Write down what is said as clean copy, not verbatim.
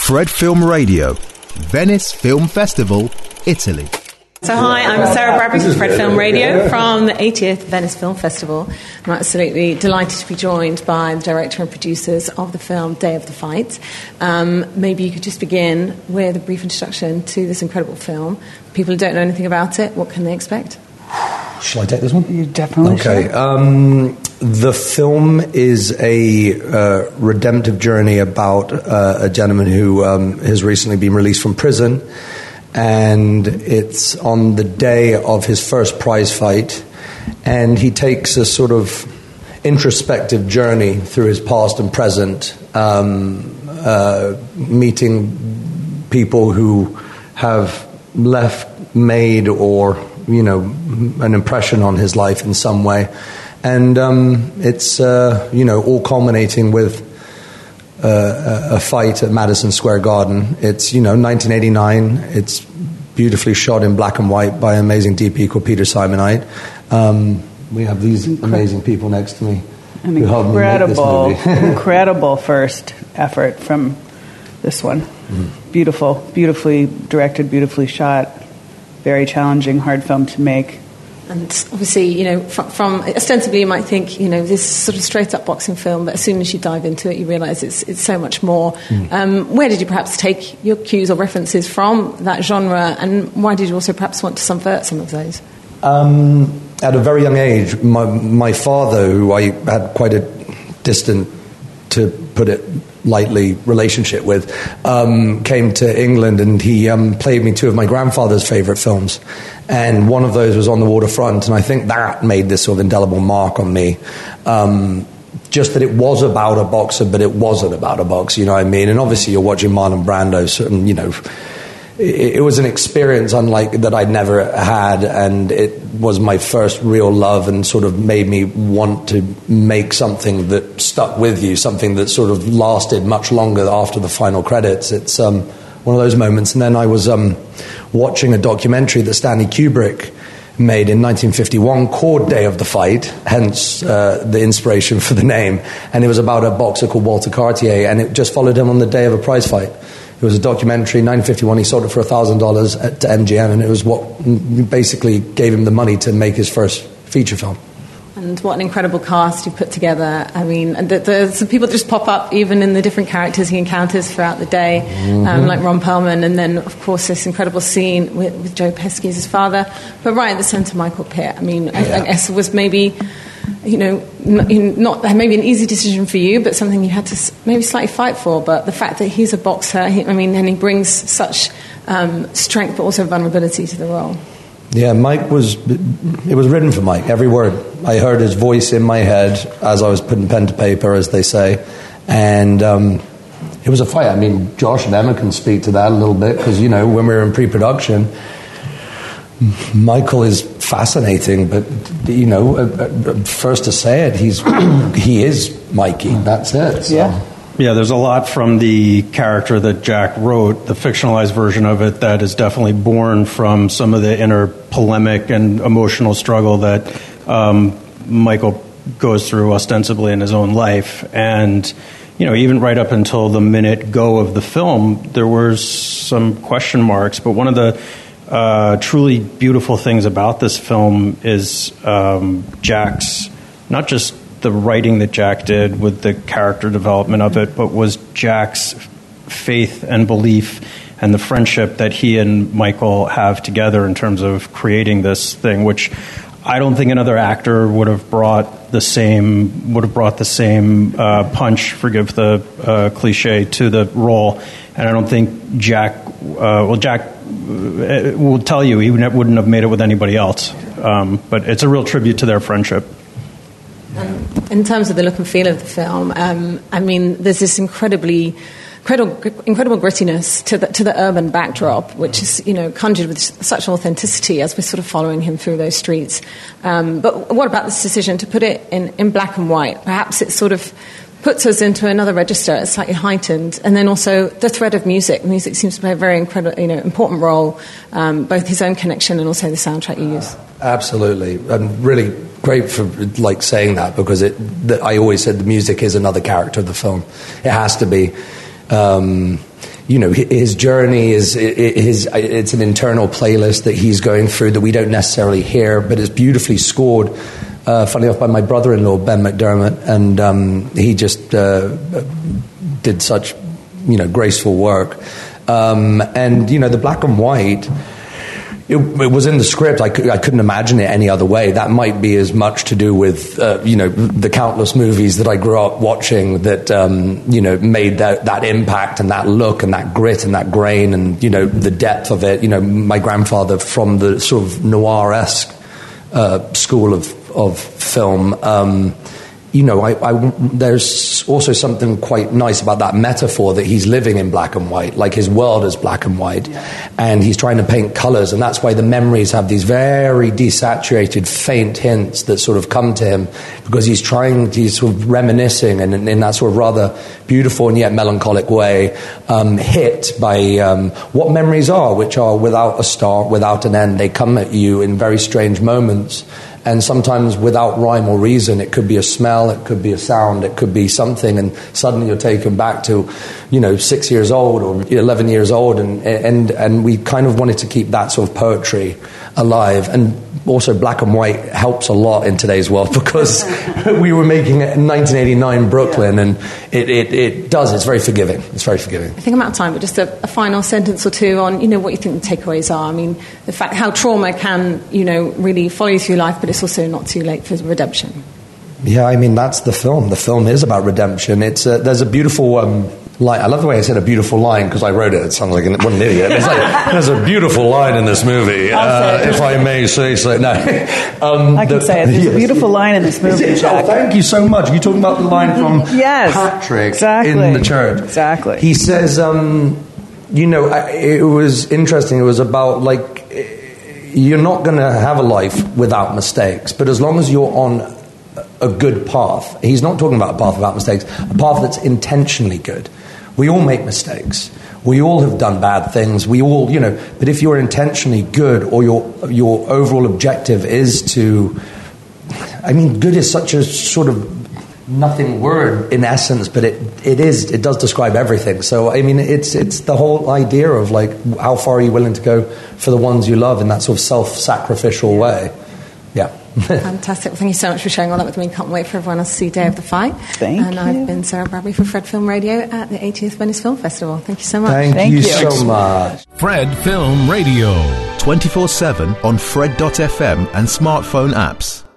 Fred Film Radio, Venice Film Festival, Italy. So hi, I'm Sarah Bradbury from Fred Film Radio from the 80th Venice Film Festival. I'm absolutely delighted to be joined by the director and producers of the film Day of the Fight. Maybe you could just begin with a brief introduction to this incredible film. People who don't know anything about it, what can they expect? Shall I take this one? You definitely should. The film is a redemptive journey about a gentleman who has recently been released from prison. And it's on the day of his first prize fight, and he takes a sort of introspective journey through his past and present, meeting people who have made or, an impression on his life in some way. And it's, all culminating with a fight at Madison Square Garden. It's 1989. It's beautifully shot in black and white by an amazing DP called Peter Simonite. We have these amazing people next to me who helped me make this movie. Incredible first effort from this one. Beautiful, beautifully directed, beautifully shot. Very challenging, hard film to make. And obviously, from ostensibly you might think, this sort of straight-up boxing film, but as soon as you dive into it, you realise it's so much more. Where did you perhaps take your cues or references from that genre, and why did you also perhaps want to subvert some of those? At a very young age, my father, who I had quite a distant, to put it lightly, relationship with, came to England, and he played me two of my grandfather's favourite films. And one of those was On the Waterfront, and I think that made this sort of indelible mark on me. Just that it was about a boxer, but it wasn't about a boxer, you know what I mean? And obviously you're watching Marlon Brando, so, it was an experience unlike that I'd never had, and it was my first real love and sort of made me want to make something that stuck with you, something that sort of lasted much longer after the final credits. It's one of those moments. And then I was watching a documentary that Stanley Kubrick made in 1951 called Day of the Fight, hence the inspiration for the name. And it was about a boxer called Walter Cartier, and it just followed him on the day of a prize fight. It was a documentary, 1951, he sold it for $1,000 to MGM, and it was what basically gave him the money to make his first feature film. And what an incredible cast you've put together. I mean, there's some people that just pop up even in the different characters he encounters throughout the day, like Ron Perlman, and then, of course, this incredible scene with Joe Pesci as his father. But right at the centre, Michael Pitt. I mean, I guess it was maybe, not maybe an easy decision for you, but something you had to maybe slightly fight for. But the fact that he's a boxer, and he brings such strength but also vulnerability to the role. Yeah, it was written for Mike, every word. I heard his voice in my head as I was putting pen to paper, as they say, and it was a fight. I mean, Josh and Emma can speak to that a little bit, because, when we were in pre-production, Michael is fascinating, but, first to say it, he is Mikey, that's it. So. Yeah, there's a lot from the character that Jack wrote, the fictionalized version of it, that is definitely born from some of the inner polemic and emotional struggle that Michael goes through ostensibly in his own life. And, even right up until the minute go of the film, there were some question marks. But one of the truly beautiful things about this film is Jack's, not just the writing that Jack did with the character development of it, but was Jack's faith and belief and the friendship that he and Michael have together in terms of creating this thing, which I don't think another actor would have brought the same punch, forgive the cliche, to the role. And I don't think Jack will tell you he wouldn't have made it with anybody else. But it's a real tribute to their friendship. In terms of the look and feel of the film, there's this incredible grittiness to the urban backdrop, which is, conjured with such authenticity as we're sort of following him through those streets. But what about this decision to put it in black and white? Perhaps it sort of puts us into another register. It's slightly heightened. And then also the thread of music. Music seems to play a very important role, both his own connection and also the soundtrack you use. Absolutely. And really great for saying that, because I always said the music is another character of the film. It has to be. his journey it's an internal playlist that he's going through that we don't necessarily hear, but it's beautifully scored. Funny enough, by my brother-in-law Ben McDermott, and he just did such graceful work. And the black and white. It was in the script. I couldn't imagine it any other way. That might be as much to do with the countless movies that I grew up watching that made that impact and that look and that grit and that grain and the depth of it. My grandfather from the sort of noir-esque school of film. There's also something quite nice about that metaphor that he's living in black and white, like his world is black and white, and he's trying to paint colors, and that's why the memories have these very desaturated, faint hints that sort of come to him, because he's sort of reminiscing, and in that sort of rather beautiful and yet melancholic way, hit by what memories are, which are without a start, without an end. They come at you in very strange moments. And sometimes without rhyme or reason. It could be a smell, it could be a sound, it could be something, and suddenly you're taken back to, 6 years old or 11 years old, and we kind of wanted to keep that sort of poetry alive. And also black and white helps a lot in today's world, because we were making it in 1989 Brooklyn, and it's very forgiving. It's very forgiving. I think I'm out of time, but just a final sentence or two on, what you think the takeaways are. I mean, the fact how trauma can, really follow you through life, but it's also not too late for redemption. Yeah, I mean, that's the film. The film is about redemption. There's a beautiful line. I love the way I said a beautiful line, because I wrote it. It sounds like what an idiot. It's like, there's a beautiful line in this movie, if I may say so. No, I can say it. There's a beautiful line in this movie. Jack. Oh, thank you so much. You're talking about the line from Patrick in the church. Exactly. He says, it was interesting. It was about, you're not going to have a life without mistakes, but as long as you're on a good path. He's not talking about a path without mistakes, a path that's intentionally good. We all make mistakes. We all have done bad things. We all, but if you're intentionally good, or your overall objective is to, good is such a sort of nothing word in essence, but it does describe everything. So, it's the whole idea of how far are you willing to go for the ones you love in that sort of self-sacrificial way. Yeah. Fantastic. Thank you so much for sharing all that with me. Can't wait for everyone else to see Day of the Fight. Thank you. I've been Sarah Bradbury for Fred Film Radio at the 80th Venice Film Festival. Thank you so much. Thank you so much. Fred Film Radio. 24/7 on Fred.fm and smartphone apps.